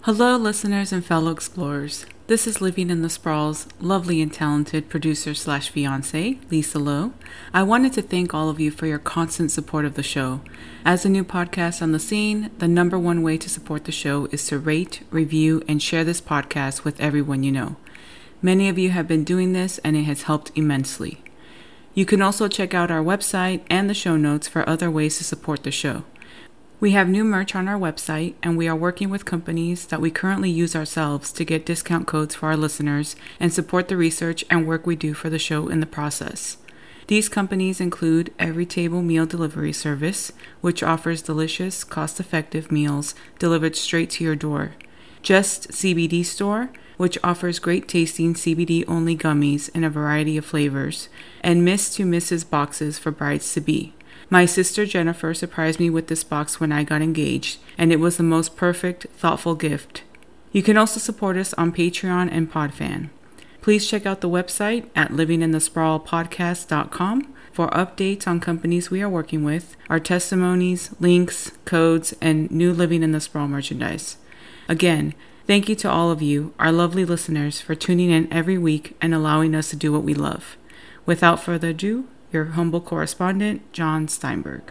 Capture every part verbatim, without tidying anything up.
Hello, listeners and fellow explorers. This is Living in the Sprawl's lovely and talented producer slash fiance, Lisa Lowe. I wanted to thank all of you for your constant support of the show. As a new podcast on the scene, the number one way to support the show is to rate, review, and share this podcast with everyone you know. Many of you have been doing this, and it has helped immensely. You can also check out our website and the show notes for other ways to support the show. We have new merch on our website, and we are working with companies that we currently use ourselves to get discount codes for our listeners and support the research and work we do for the show in the process. These companies include Every Table Meal Delivery Service, which offers delicious, cost-effective meals delivered straight to your door. Just C B D Store, which offers great tasting C B D-only gummies in a variety of flavors, and Miss to Missus boxes for brides-to-be. My sister Jennifer surprised me with this box when I got engaged, and it was the most perfect, thoughtful gift. You can also support us on Patreon and Podfan. Please check out the website at living in the sprawl podcast dot com for updates on companies we are working with, our testimonies, links, codes, and new Living in the Sprawl merchandise. Again, thank you to all of you, our lovely listeners, for tuning in every week and allowing us to do what we love. Without further ado, your humble correspondent, John Steinberg.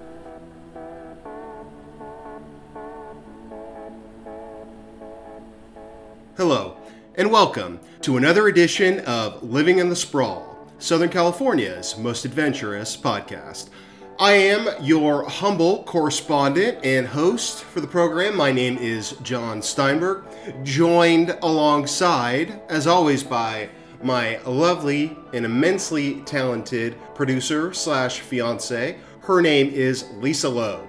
Hello, and welcome to another edition of Living in the Sprawl, Southern California's most adventurous podcast. I am your humble correspondent and host for the program. My name is John Steinberg, joined alongside, as always, by my lovely and immensely talented producer slash fiance. Her name is Lisa Lowe.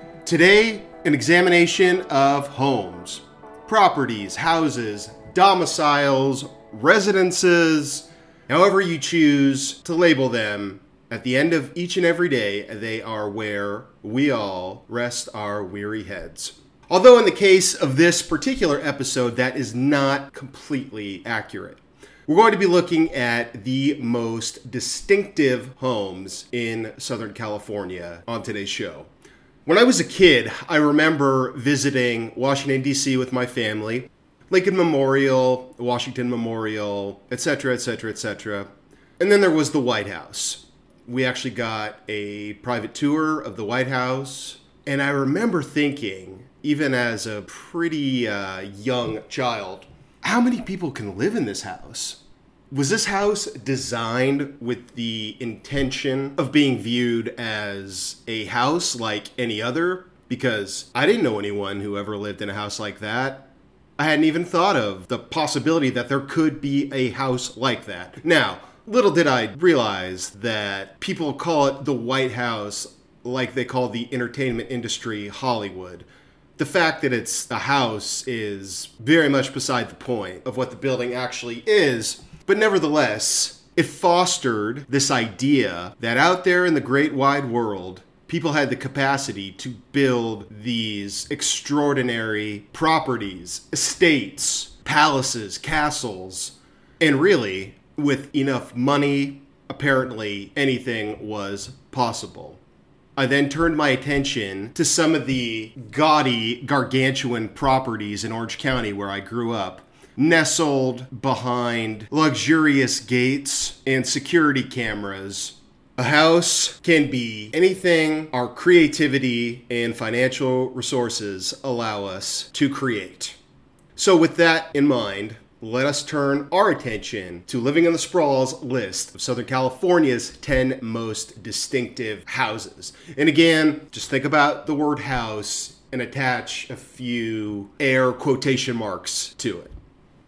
Today, an examination of homes, properties, houses, domiciles, residences, however you choose to label them. At the end of each and every day, they are where we all rest our weary heads. Although in the case of this particular episode, that is not completely accurate. We're going to be looking at the most distinctive homes in Southern California on today's show. When I was a kid, I remember visiting Washington, D C with my family, Lincoln Memorial, Washington Memorial, et cetera, et cetera, et cetera. And then there was the White House. We actually got a private tour of the White House. And I remember thinking, even as a pretty uh, young child, how many people can live in this house? Was this house designed with the intention of being viewed as a house like any other? Because I didn't know anyone who ever lived in a house like that. I hadn't even thought of the possibility that there could be a house like that. Now, little did I realize that people call it the White House like they call the entertainment industry Hollywood. The fact that it's a house is very much beside the point of what the building actually is. But nevertheless, it fostered this idea that out there in the great wide world, people had the capacity to build these extraordinary properties, estates, palaces, castles, and really, with enough money, apparently anything was possible. I then turned my attention to some of the gaudy, gargantuan properties in Orange County where I grew up, nestled behind luxurious gates and security cameras. A house can be anything our creativity and financial resources allow us to create. So with that in mind, let us turn our attention to Living in the Sprawl's list of Southern California's ten most distinctive houses. And again, just think about the word house and attach a few air quotation marks to it.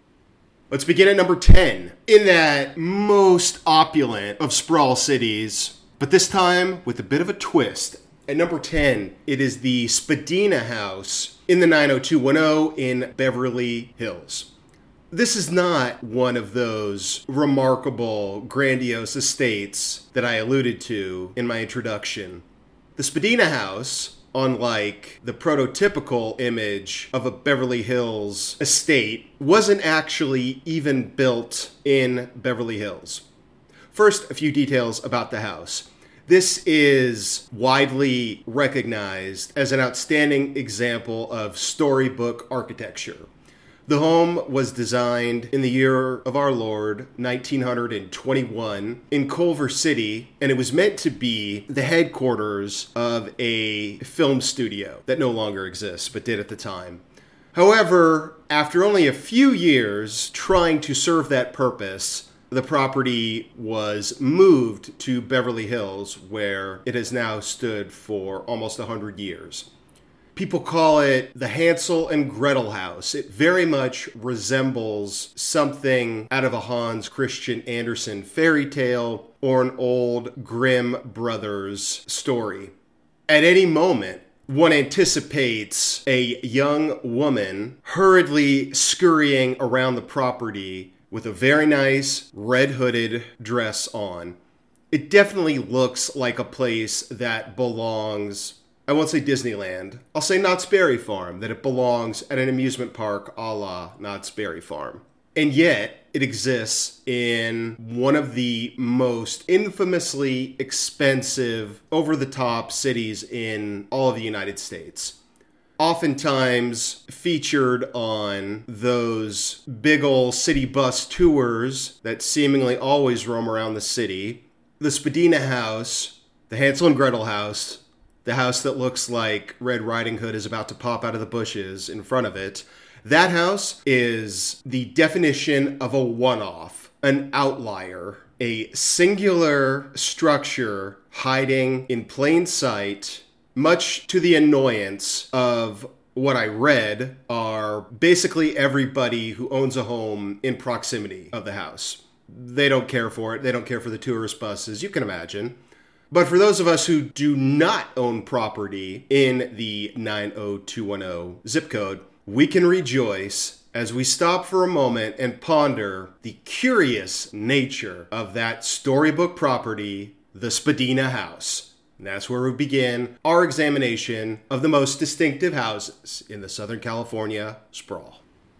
Let's begin at number ten, in that most opulent of sprawl cities, but this time with a bit of a twist. At number ten, it is the Spadina House in the nine oh two one oh in Beverly Hills. This is not one of those remarkable, grandiose estates that I alluded to in my introduction. The Spadina House, unlike the prototypical image of a Beverly Hills estate, wasn't actually even built in Beverly Hills. First, a few details about the house. This is widely recognized as an outstanding example of storybook architecture. The home was designed in the year of our Lord, nineteen twenty-one, in Culver City, and it was meant to be the headquarters of a film studio that no longer exists, but did at the time. However, after only a few years trying to serve that purpose, the property was moved to Beverly Hills, where it has now stood for almost one hundred years. People call it the Hansel and Gretel house. It very much resembles something out of a Hans Christian Andersen fairy tale or an old Grimm Brothers story. At any moment, one anticipates a young woman hurriedly scurrying around the property with a very nice red hooded dress on. It definitely looks like a place that belongs, I won't say Disneyland, I'll say Knott's Berry Farm, that it belongs at an amusement park a la Knott's Berry Farm. And yet, it exists in one of the most infamously expensive, over-the-top cities in all of the United States. Oftentimes featured on those big ol' city bus tours that seemingly always roam around the city. The Spadina house, the Hansel and Gretel house, the house that looks like Red Riding Hood is about to pop out of the bushes in front of it. That house is the definition of a one-off, an outlier, a singular structure hiding in plain sight, much to the annoyance of what I read are basically everybody who owns a home in proximity of the house. They don't care for it. They don't care for the tourist buses. You can imagine. But for those of us who do not own property in the nine oh two one oh zip code, we can rejoice as we stop for a moment and ponder the curious nature of that storybook property, the Spadina house. And that's where we begin our examination of the most distinctive houses in the Southern California sprawl.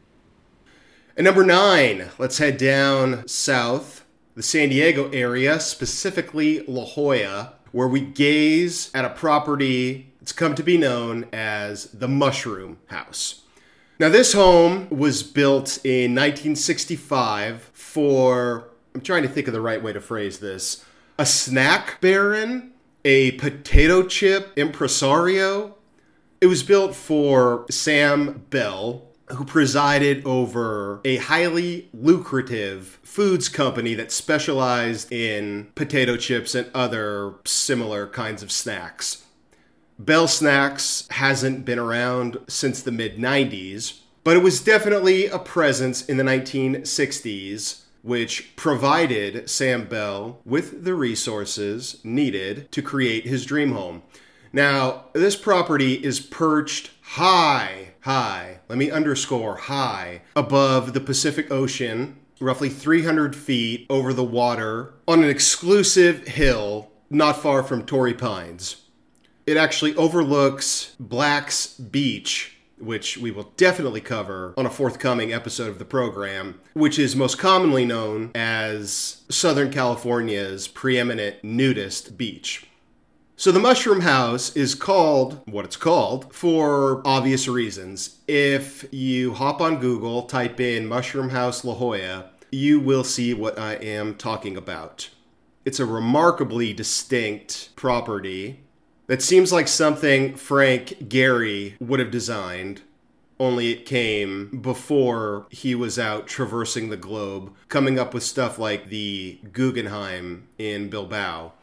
And number nine, let's head down south. The San Diego area, specifically La Jolla, where we gaze at a property that's come to be known as the Mushroom House. Now, this home was built in nineteen sixty-five for, I'm trying to think of the right way to phrase this, a snack baron, a potato chip impresario. It was built for Sam Bell, who presided over a highly lucrative foods company that specialized in potato chips and other similar kinds of snacks. Bell Snacks hasn't been around since the mid nineties, but it was definitely a presence in the nineteen sixties, which provided Sam Bell with the resources needed to create his dream home. Now, this property is perched high, high, let me underscore high, above the Pacific Ocean, roughly three hundred feet over the water, on an exclusive hill not far from Torrey Pines. It actually overlooks Black's Beach, which we will definitely cover on a forthcoming episode of the program, which is most commonly known as Southern California's preeminent nudist beach. So the Mushroom House is called what it's called for obvious reasons. If you hop on Google, type in Mushroom House La Jolla, you will see what I am talking about. It's a remarkably distinct property that seems like something Frank Gehry would have designed, only it came before he was out traversing the globe, coming up with stuff like the Guggenheim in Bilbao.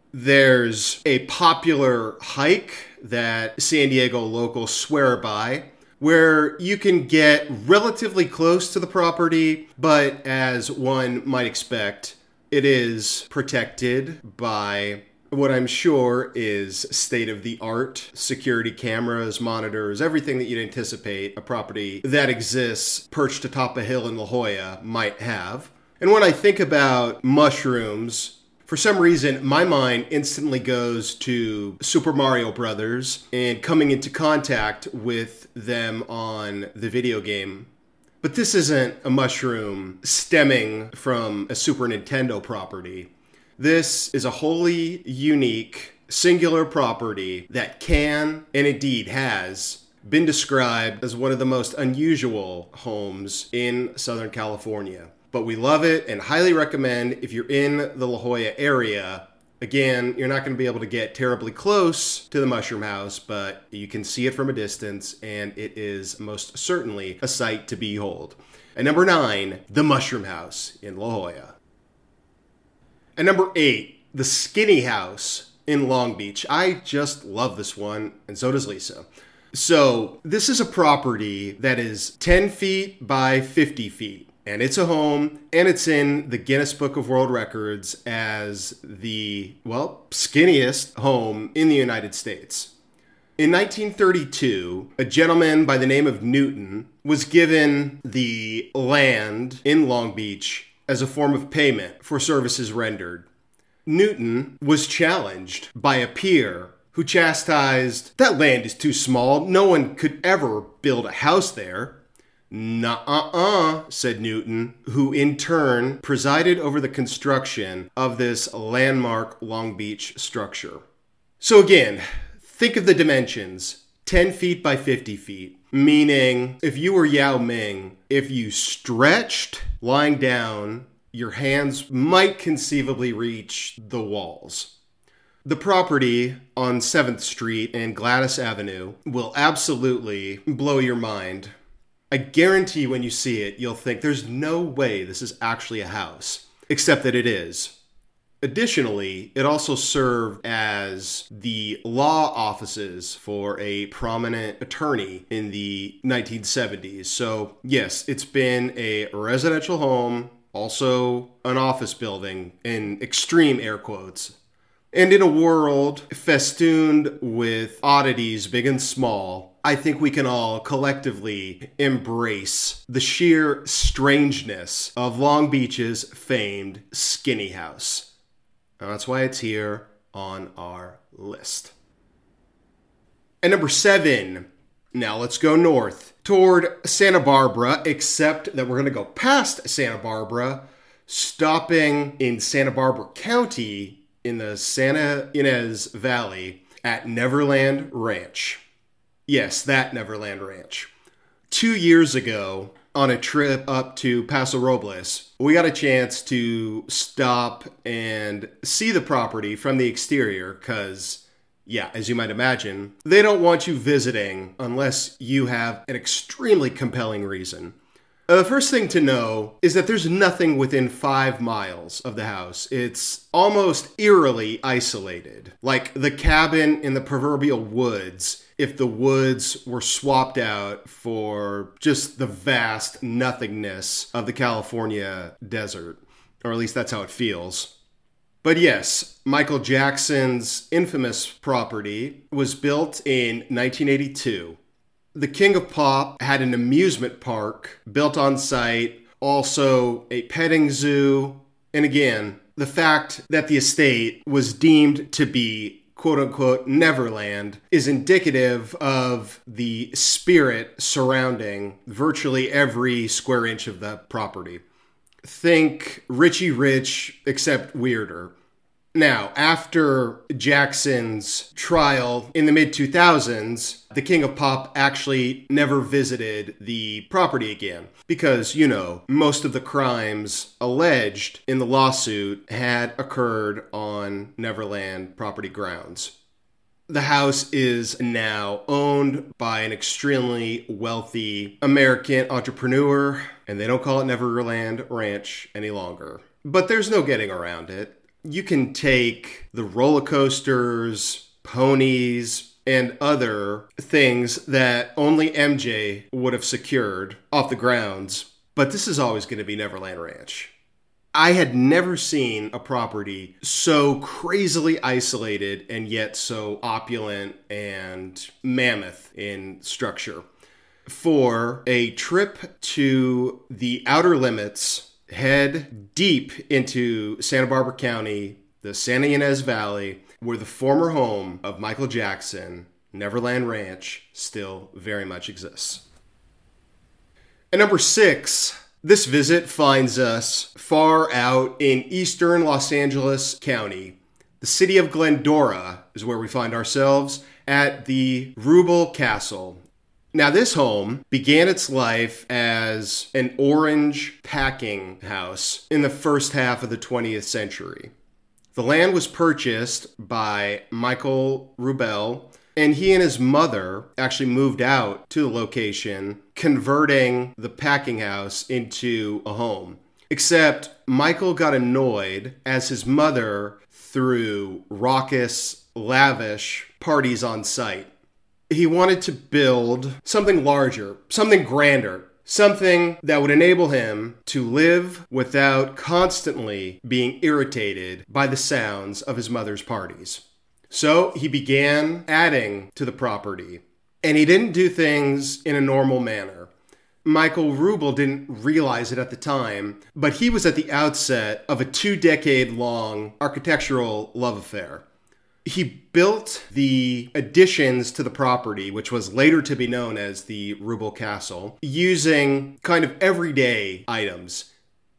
There's a popular hike that San Diego locals swear by, where you can get relatively close to the property, but as one might expect, it is protected by what I'm sure is state-of-the-art security cameras, monitors, everything that you'd anticipate a property that exists perched atop a hill in La Jolla might have. And when I think about mushrooms, for some reason, my mind instantly goes to Super Mario Brothers and coming into contact with them on the video game. But this isn't a mushroom stemming from a Super Nintendo property. This is a wholly unique, singular property that can, and indeed has, been described as one of the most unusual homes in Southern California. But we love it and highly recommend if you're in the La Jolla area. Again, you're not going to be able to get terribly close to the Mushroom House, but you can see it from a distance, and it is most certainly a sight to behold. And number nine, the Mushroom House in La Jolla. And number eight, the Skinny House in Long Beach. I just love this one, and so does Lisa. So this is a property that is ten feet by fifty feet. And it's a home, and it's in the Guinness Book of World Records as the, well, skinniest home in the United States. In nineteen thirty-two, a gentleman by the name of Newton was given the land in Long Beach as a form of payment for services rendered. Newton was challenged by a peer who chastised, "That land is too small. No one could ever build a house there." "Nuh-uh-uh," said Newton, who in turn presided over the construction of this landmark Long Beach structure. So again, think of the dimensions, ten feet by fifty feet, meaning if you were Yao Ming, if you stretched lying down, your hands might conceivably reach the walls. The property on seventh Street and Gladys Avenue will absolutely blow your mind. I guarantee when you see it, you'll think there's no way this is actually a house, except that it is. Additionally, it also served as the law offices for a prominent attorney in the nineteen seventies. So yes, it's been a residential home, also an office building, in extreme air quotes. And in a world festooned with oddities big and small, I think we can all collectively embrace the sheer strangeness of Long Beach's famed Skinny House. And that's why it's here on our list. And number seven, now let's go north toward Santa Barbara, except that we're going to go past Santa Barbara, stopping in Santa Barbara County in the Santa Ynez Valley at Neverland Ranch. Yes, that Neverland Ranch. Two years ago, on a trip up to Paso Robles, we got a chance to stop and see the property from the exterior because, yeah, as you might imagine, they don't want you visiting unless you have an extremely compelling reason. Uh, the first thing to know is that there's nothing within five miles of the house. It's almost eerily isolated, like the cabin in the proverbial woods, if the woods were swapped out for just the vast nothingness of the California desert, or at least that's how it feels. But yes, Michael Jackson's infamous property was built in nineteen eighty-two. The King of Pop had an amusement park built on site, also a petting zoo, and again, the fact that the estate was deemed to be quote-unquote Neverland is indicative of the spirit surrounding virtually every square inch of the property. Think Richie Rich, except weirder. Now, after Jackson's trial in the mid two thousands, the King of Pop actually never visited the property again because, you know, most of the crimes alleged in the lawsuit had occurred on Neverland property grounds. The house is now owned by an extremely wealthy American entrepreneur, and they don't call it Neverland Ranch any longer. But there's no getting around it. You can take the roller coasters, ponies, and other things that only M J would have secured off the grounds, but this is always going to be Neverland Ranch. I had never seen a property so crazily isolated and yet so opulent and mammoth in structure. For a trip to the outer limits, head deep into Santa Barbara County, the Santa Ynez Valley, where the former home of Michael Jackson, Neverland Ranch, still very much exists. And number six, This visit finds us far out in eastern Los Angeles County. The city of Glendora is where we find ourselves at the Rubel Castle. Now, this home began its life as an orange packing house in the first half of the twentieth century. The land was purchased by Michael Rubel, and he and his mother actually moved out to the location, converting the packing house into a home. Except Michael got annoyed as his mother threw raucous, lavish parties on site. He wanted to build something larger, something grander, something that would enable him to live without constantly being irritated by the sounds of his mother's parties. So he began adding to the property, and he didn't do things in a normal manner. Michael Rubel didn't realize it at the time, but he was at the outset of a two-decade-long architectural love affair. He built the additions to the property, which was later to be known as the Rubel Castle, using kind of everyday items.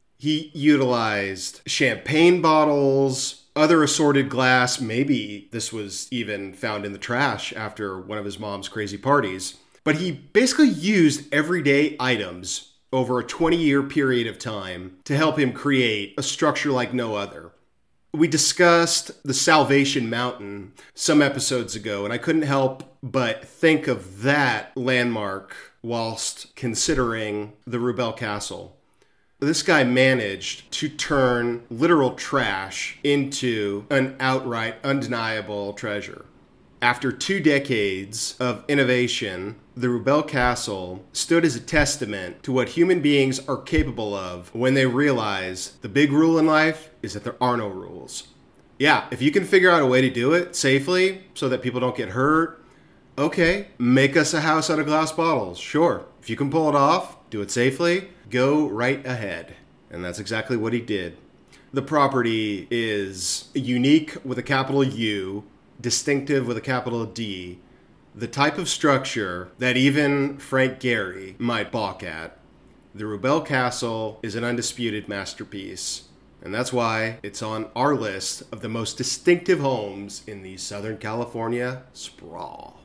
He utilized champagne bottles, other assorted glass. Maybe this was even found in the trash after one of his mom's crazy parties. But he basically used everyday items over a twenty-year period of time to help him create a structure like no other. We discussed the Salvation Mountain some episodes ago, and I couldn't help but think of that landmark whilst considering the Rubel Castle. This guy managed to turn literal trash into an outright undeniable treasure. After two decades of innovation, the Rubel Castle stood as a testament to what human beings are capable of when they realize the big rule in life is that there are no rules. Yeah, if you can figure out a way to do it safely so that people don't get hurt, okay, make us a house out of glass bottles. Sure, if you can pull it off, do it safely, go right ahead. And that's exactly what he did. The property is unique with a capital U, distinctive with a capital D, the type of structure that even Frank Gehry might balk at. The Rubel Castle is an undisputed masterpiece, and that's why it's on our list of the most distinctive homes in the Southern California sprawl.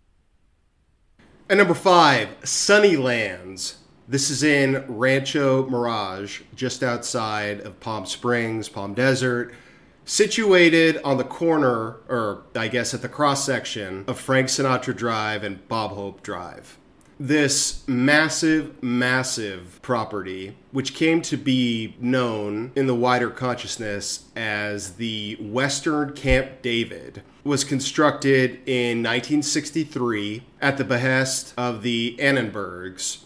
And number five, Sunnylands. This is in Rancho Mirage, just outside of Palm Springs, Palm Desert, situated on the corner, or I guess at the cross-section, of Frank Sinatra Drive and Bob Hope Drive. This massive, massive property, which came to be known in the wider consciousness as the Western Camp David, was constructed in nineteen sixty-three at the behest of the Annenbergs,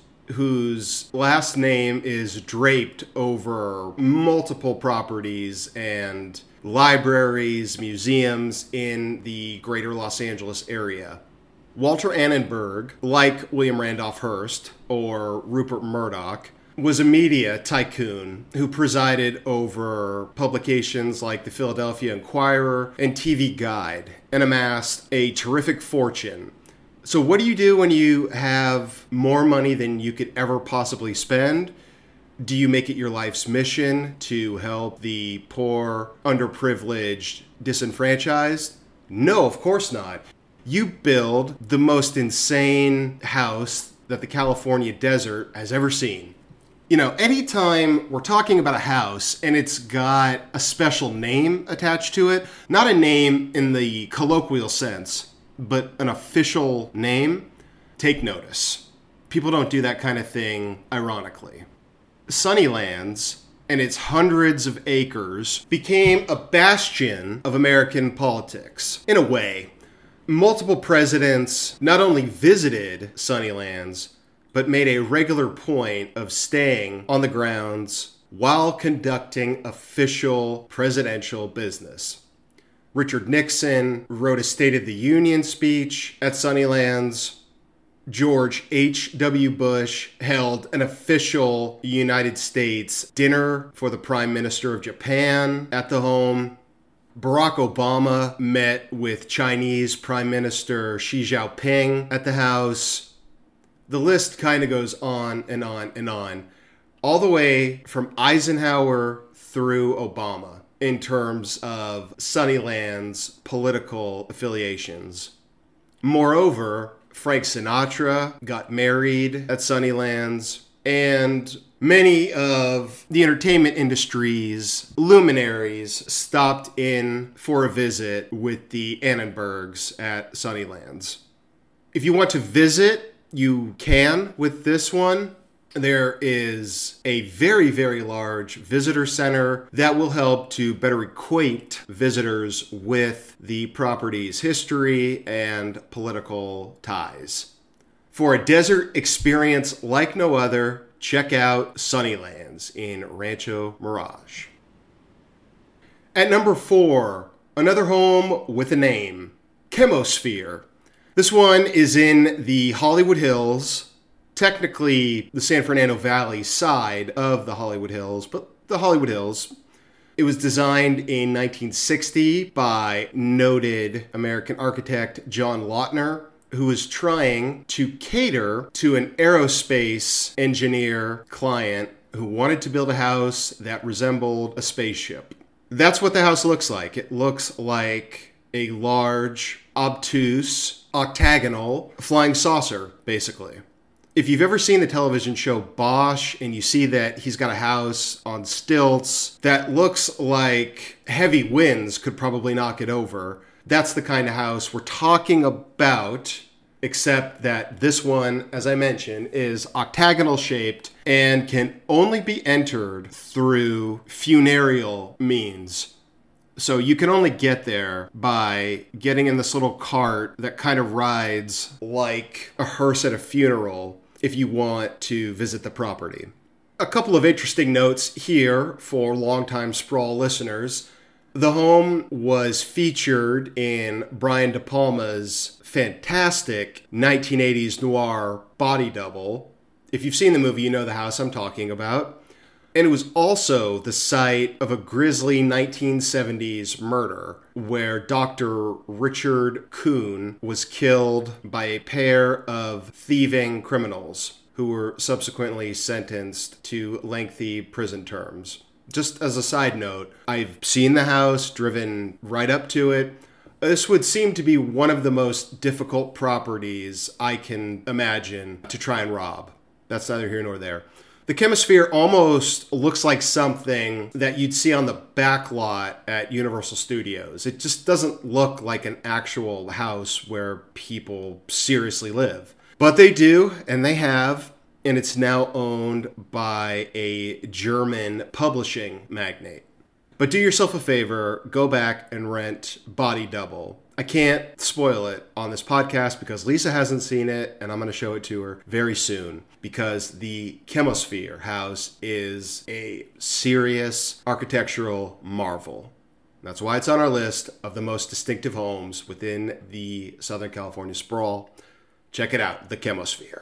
whose last name is draped over multiple properties and libraries, museums in the greater Los Angeles area. Walter Annenberg, like William Randolph Hearst or Rupert Murdoch, was a media tycoon who presided over publications like the Philadelphia Inquirer and T V Guide and amassed a terrific fortune. So what do you do when you have more money than you could ever possibly spend? Do you make it your life's mission to help the poor, underprivileged, disenfranchised? No, of course not. You build the most insane house that the California desert has ever seen. You know, anytime we're talking about a house and it's got a special name attached to it, not a name in the colloquial sense, but an official name, take notice. People don't do that kind of thing ironically. Sunnylands and its hundreds of acres became a bastion of American politics, in a way. Multiple presidents not only visited Sunnylands, but made a regular point of staying on the grounds while conducting official presidential business. Richard Nixon wrote a State of the Union speech at Sunnylands. George H W Bush held an official United States dinner for the Prime Minister of Japan at the home. Barack Obama met with Chinese Prime Minister Xi Jinping at the house. The list kind of goes on and on and on. all the way from Eisenhower through Obama in terms of Sunnyland's political affiliations. Moreover, Frank Sinatra got married at Sunnyland's, and many of the entertainment industry's luminaries stopped in for a visit with the Annenbergs at Sunnyland's. If you want to visit, you can with this one. There is a very, very large visitor center that will help to better acquaint visitors with the property's history and political ties. For a desert experience like no other, check out Sunnyland's in Rancho Mirage. At number four, another home with a name, Chemosphere. This one is in the Hollywood Hills, technically the San Fernando Valley side of the Hollywood Hills, but the Hollywood Hills. It was designed in nineteen sixty by noted American architect John Lautner, who was trying to cater to an aerospace engineer client who wanted to build a house that resembled a spaceship. That's what the house looks like. It looks like a large, obtuse, octagonal flying saucer, basically. If you've ever seen the television show Bosch and you see that he's got a house on stilts that looks like heavy winds could probably knock it over, that's the kind of house we're talking about, except that this one, as I mentioned, is octagonal shaped and can only be entered through funereal means. So you can only get there by getting in this little cart that kind of rides like a hearse at a funeral if you want to visit the property. A couple of interesting notes here for longtime Sprawl listeners. The home was featured in Brian De Palma's fantastic nineteen eighties noir Body Double. If you've seen the movie, you know the house I'm talking about. And it was also the site of a grisly nineteen seventies murder where Doctor Richard Kuhn was killed by a pair of thieving criminals who were subsequently sentenced to lengthy prison terms. Just as a side note, I've seen the house, driven right up to it. This would seem to be one of the most difficult properties I can imagine to try and rob. That's neither here nor there. The Chemosphere almost looks like something that you'd see on the back lot at Universal Studios. It just doesn't look like an actual house where people seriously live. But they do, and they have, and it's now owned by a German publishing magnate. But do yourself a favor, go back and rent Body Double. I can't spoil it on this podcast because Lisa hasn't seen it, and I'm going to show it to her very soon because the Chemosphere house is a serious architectural marvel. That's why it's on our list of the most distinctive homes within the Southern California sprawl. Check it out, the Chemosphere.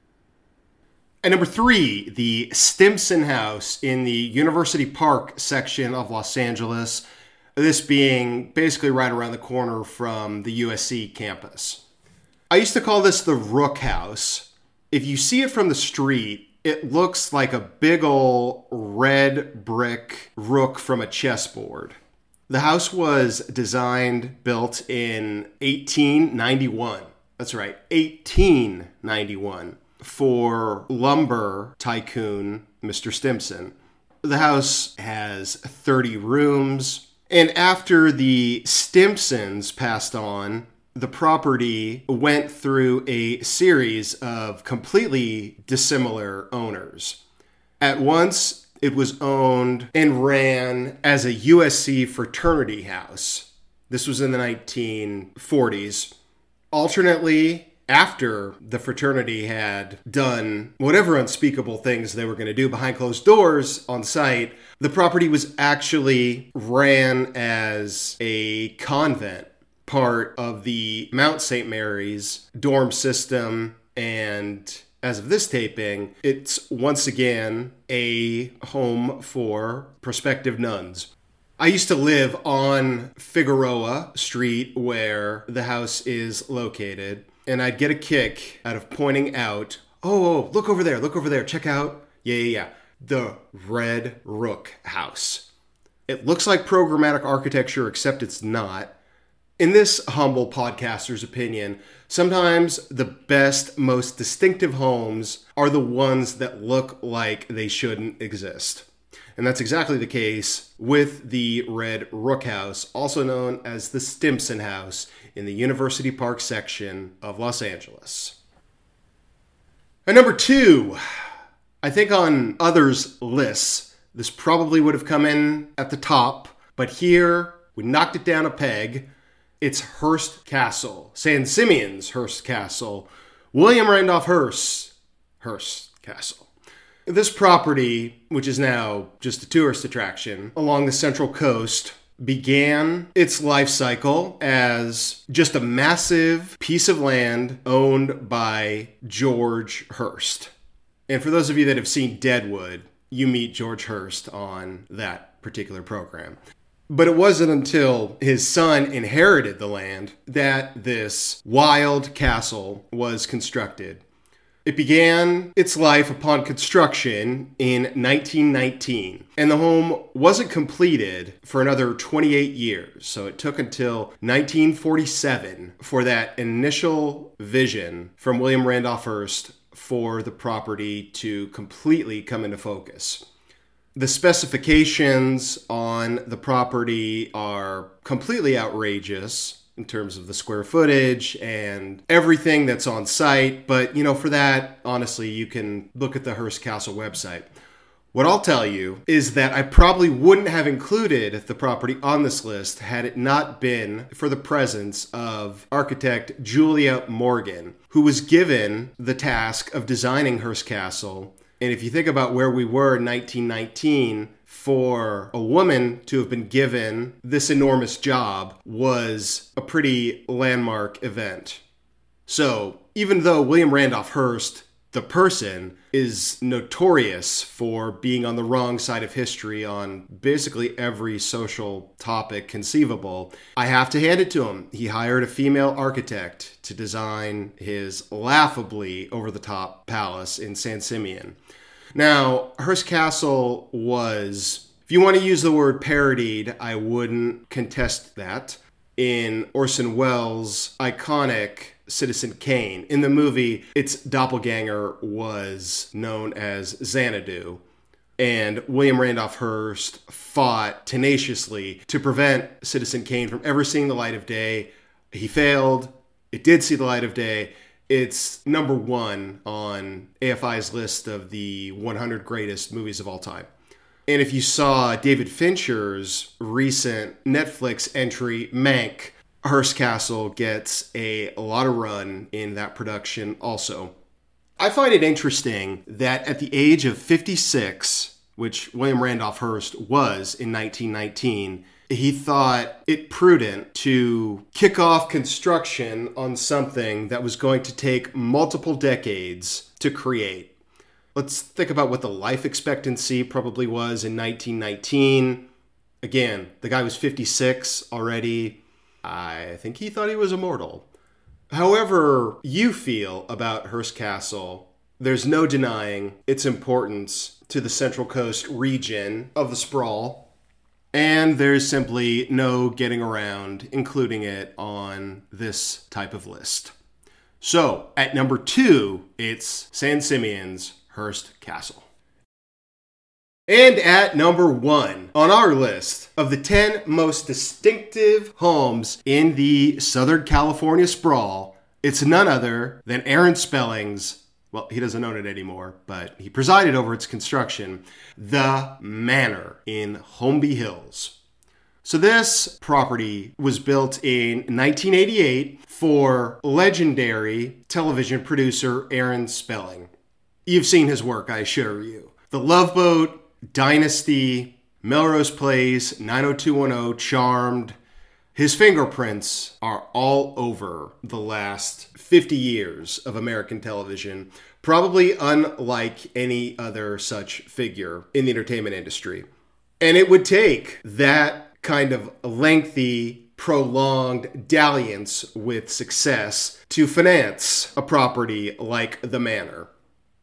At number three, the Stimson House in the University Park section of Los Angeles. This being basically right around the corner from the U S C campus. I used to call this the Rook House. If you see it from the street, it looks like a big ol' red brick rook from a chessboard. The house was designed, built in eighteen ninety-one. That's right, eighteen ninety-one, for lumber tycoon Mister Stimson. The house has thirty rooms. And after the Stimsons passed on, the property went through a series of completely dissimilar owners. At once, it was owned and ran as a U S C fraternity house. This was in the nineteen forties. Alternately, after the fraternity had done whatever unspeakable things they were going to do behind closed doors on site, the property was actually ran as a convent, part of the Mount Saint Mary's dorm system, and as of this taping, it's once again a home for prospective nuns. I used to live on Figueroa Street where the house is located, and I'd get a kick out of pointing out, oh, oh, look over there, look over there, check out. Yeah, yeah, yeah. the Red Rook House. It looks like programmatic architecture, except it's not. In this humble podcaster's opinion, sometimes the best, most distinctive homes are the ones that look like they shouldn't exist. And that's exactly the case with the Red Rook House, also known as the Stimson House in the University Park section of Los Angeles. And number two, I think on others' lists, this probably would have come in at the top, but here we knocked it down a peg. It's Hearst Castle, San Simeon's Hearst Castle, William Randolph Hearst, Hearst Castle. This property, which is now just a tourist attraction along the Central Coast, began its life cycle as just a massive piece of land owned by George Hearst. And for those of you that have seen Deadwood, you meet George Hearst on that particular program. But it wasn't until his son inherited the land that this wild castle was constructed. It began its life upon construction in nineteen nineteen, and the home wasn't completed for another twenty-eight years. So it took until nineteen forty-seven for that initial vision from William Randolph Hearst for the property to completely come into focus. The specifications on the property are completely outrageous in terms of the square footage and everything that's on site. But, you know, for that, honestly, you can look at the Hearst Castle website. What I'll tell you is that I probably wouldn't have included the property on this list had it not been for the presence of architect Julia Morgan, who was given the task of designing Hearst Castle. And if you think about where we were in nineteen nineteen, for a woman to have been given this enormous job was a pretty landmark event. So even though William Randolph Hearst, the person, is notorious for being on the wrong side of history on basically every social topic conceivable, I have to hand it to him. He hired a female architect to design his laughably over-the-top palace in San Simeon. Now, Hearst Castle was, if you want to use the word parodied, I wouldn't contest that, in Orson Welles' iconic Citizen Kane. In the movie, its doppelganger was known as Xanadu, and William Randolph Hearst fought tenaciously to prevent Citizen Kane from ever seeing the light of day. He failed. It did see the light of day. It's number one on A F I's list of the one hundred greatest movies of all time. And if you saw David Fincher's recent Netflix entry, Mank, Hearst Castle gets a lot of run in that production also. I find it interesting that at the age of fifty-six, which William Randolph Hearst was in nineteen nineteen, he thought it prudent to kick off construction on something that was going to take multiple decades to create. Let's think about what the life expectancy probably was in nineteen nineteen. Again, the guy was fifty-six already. I think he thought he was immortal. However you feel about Hearst Castle, there's no denying its importance to the Central Coast region of the sprawl. And there's simply no getting around including it on this type of list. So, at number two, it's San Simeon's Hearst Castle. And at number one on our list of the ten most distinctive homes in the Southern California sprawl, it's none other than Aaron Spelling's, well, he doesn't own it anymore, but he presided over its construction, The Manor in Holmby Hills. So this property was built in nineteen eighty-eight for legendary television producer Aaron Spelling. You've seen his work, I assure you. The Love Boat, Dynasty, Melrose Place, nine oh two one oh, Charmed. His fingerprints are all over the last fifty years of American television, probably unlike any other such figure in the entertainment industry. And it would take that kind of lengthy, prolonged dalliance with success to finance a property like The Manor.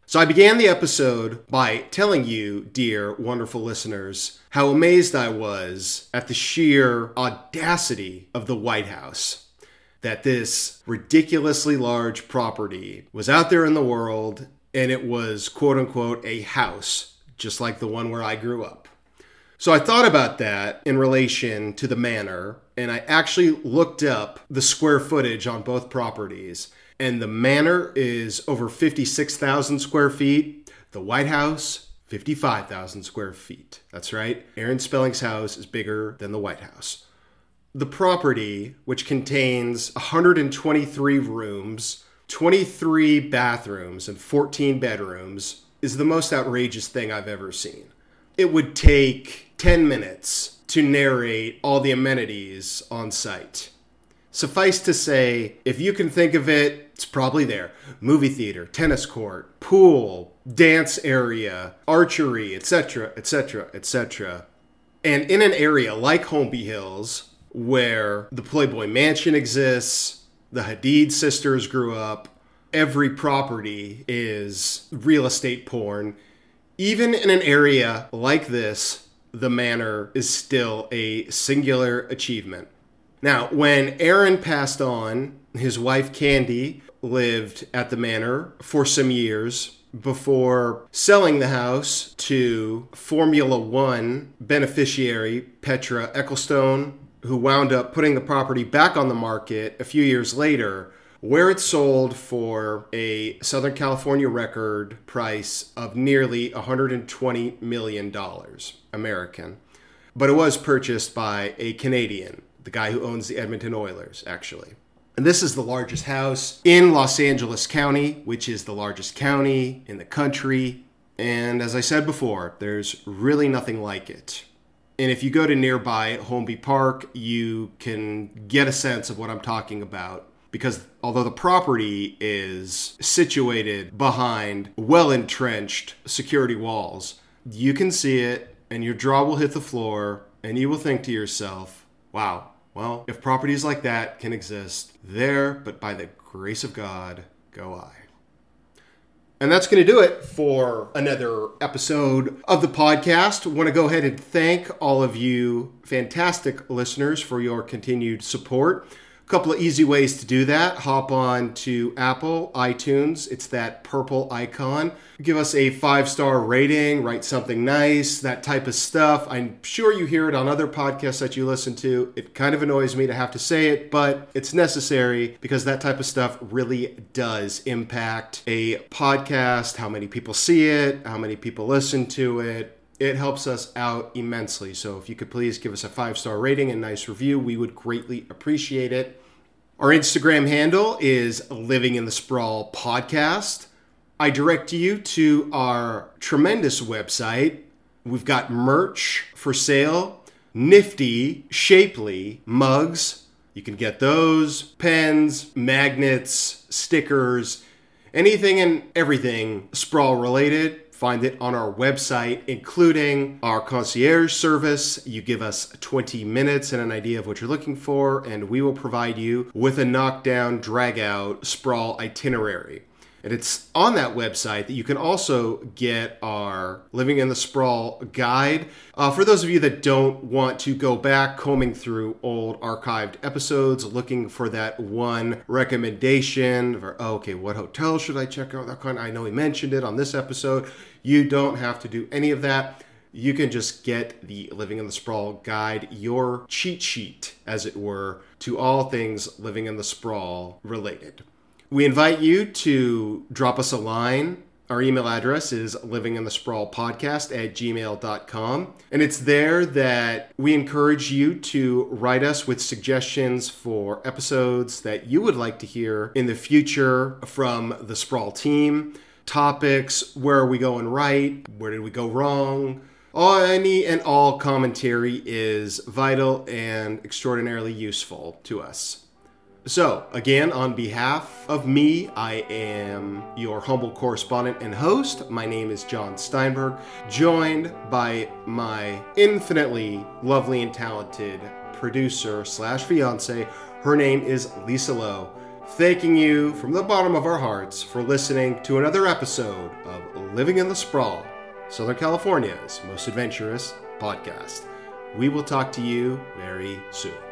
So I began the episode by telling you, dear wonderful listeners, how amazed I was at the sheer audacity of the White House. That this ridiculously large property was out there in the world, and it was quote-unquote a house, just like the one where I grew up. So I thought about that in relation to the manor, and I actually looked up the square footage on both properties. And the manor is over fifty-six thousand square feet. The White House, fifty-five thousand square feet. That's right. Aaron Spelling's house is bigger than the White House. The property, which contains one hundred twenty-three rooms, twenty-three bathrooms, and fourteen bedrooms, is the most outrageous thing I've ever seen. It would take ten minutes to narrate all the amenities on site. Suffice to say, if you can think of it, it's probably there. Movie theater, tennis court, pool, dance area, archery, et cetera, et cetera, et cetera. And in an area like Holmby Hills, where the Playboy Mansion exists, the Hadid sisters grew up, every property is real estate porn. Even in an area like this, the manor is still a singular achievement. Now, when Aaron passed on, his wife Candy lived at the manor for some years before selling the house to Formula One beneficiary Petra Ecclestone, who wound up putting the property back on the market a few years later, where it sold for a Southern California record price of nearly one hundred twenty million dollars American. But it was purchased by a Canadian, the guy who owns the Edmonton Oilers, actually. And this is the largest house in Los Angeles County, which is the largest county in the country. And as I said before, there's really nothing like it. And if you go to nearby Holmby Park, you can get a sense of what I'm talking about. Because although the property is situated behind well-entrenched security walls, you can see it and your jaw will hit the floor and you will think to yourself, wow, well, if properties like that can exist there, but by the grace of God, go I. And that's going to do it for another episode of the podcast. I want to go ahead and thank all of you fantastic listeners for your continued support. A couple of easy ways to do that. Hop on to Apple, iTunes. It's that purple icon. Give us a five-star rating, write something nice, that type of stuff. I'm sure you hear it on other podcasts that you listen to. It kind of annoys me to have to say it, but it's necessary because that type of stuff really does impact a podcast, how many people see it, how many people listen to it. It helps us out immensely. So if you could please give us a five-star rating and nice review, we would greatly appreciate it. Our Instagram handle is Living in the Sprawl Podcast. I direct you to our tremendous website. We've got merch for sale, nifty, shapely mugs. You can get those, pens, magnets, stickers, anything and everything Sprawl related. Find it on our website, including our concierge service. You give us twenty minutes and an idea of what you're looking for, and we will provide you with a knockdown, drag-out Sprawl itinerary. And it's on that website that you can also get our Living in the Sprawl guide. Uh, for those of you that don't want to go back combing through old archived episodes, looking for that one recommendation, for, oh, okay, what hotel should I check out? That kind, I know he mentioned it on this episode. You don't have to do any of that. You can just get the Living in the Sprawl guide, your cheat sheet, as it were, to all things Living in the Sprawl related. We invite you to drop us a line. Our email address is livinginthesprawlpodcast at gmail dot com. And it's there that we encourage you to write us with suggestions for episodes that you would like to hear in the future from the Sprawl team. Topics, where are we going right? Where did we go wrong? All, any and all commentary is vital and extraordinarily useful to us. So, again, on behalf of me, I am your humble correspondent and host. My name is John Steinberg, joined by my infinitely lovely and talented producer slash fiance. Her name is Lisa Lowe. thanking you from the bottom of our hearts for listening to another episode of Living in the Sprawl, Southern California's most adventurous podcast. We will talk to you very soon.